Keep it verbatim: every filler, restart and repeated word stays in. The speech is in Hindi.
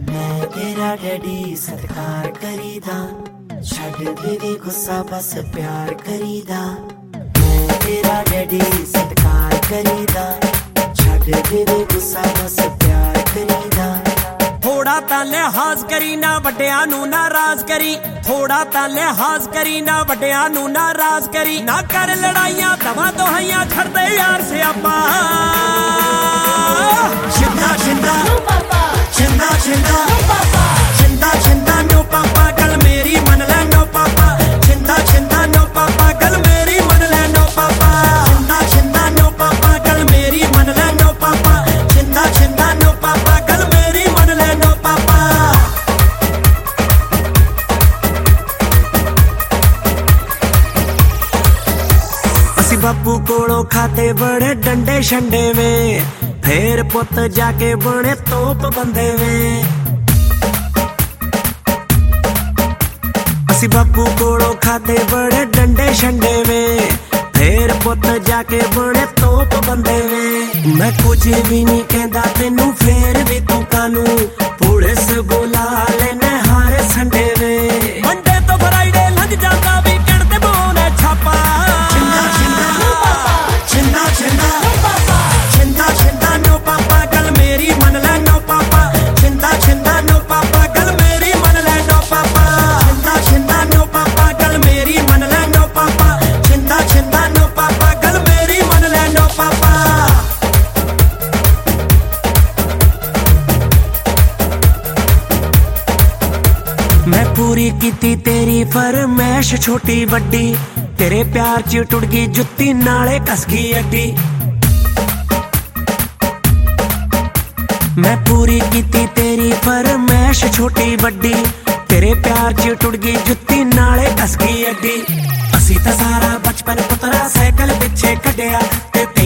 मैं तेरा डैडी सत्कार करीदा, छड़ दे गुस्सा बस प्यार करीदा। मैं तेरा डैडी सत्कार करीदा, छड़ दे गुस्सा बस प्यार करीदा। थोड़ा ता लिहाज करी ना वड्डियां नू नाराज करी, थोड़ा ता लिहाज करी ना वड्डियां नू नाराज करी। ना कर लड़ाइयां दवा दोहाइयां छड़ दे यार स्यापा। छिंदा छिंदा छिंदा छिंदा छिंदा छिंदा नो पापा गल मेरी मन ले नो पापा। छिंदा छिंदा नो पापा गल मेरी मन ले नो पापा। छिंदा छिंदा नो पापा गल मेरी मन ले नो पापा। छिंदा छिंदा नो पापा गल मेरी मन ले नो पापा। असी बापू कोलों खाते बड़े डंडे शंडे में, फिर पुत जाके बने तोप बंदे में। असी बापू कोलों खाते बड़े डंडे शंडे में, फिर पुत जाके बने तोप बंदे में। मैं कुछ भी नहीं कहता तेनू फिर भी तू कानू, पुलिस बुला लेने हर संडे में। मंडे तो फ्राइडे लंघ जाता वीकेंड ते बोने छापा। छिंदा छिंदा छिंदा छिंदा छिंदा छिंदा नो पापा गल मेरी मन ले नो पापा। छिंदा छिंदा नो पापा गल मेरी मन ले नो पापा। छिंदा छिंदा नो पापा गल मेरी मन ले नो पापा। छिंदा छिंदा नो पापा गल मेरी मन ले नो पापा। मैं पूरी कीती तेरी फरमैश छोटी वड्डी, तेरे प्यार च टुट गई जुत्ती नाले कस गई अड्डी। मैं पूरी कीती तेरी फरमैश छोटी वड्डी, तेरे प्यार च टुट गई जुत्ती नाले कस गई अड्डी। असी तां सारा बचपन पुत्तरा साइकिल पिछे कड्डिया ते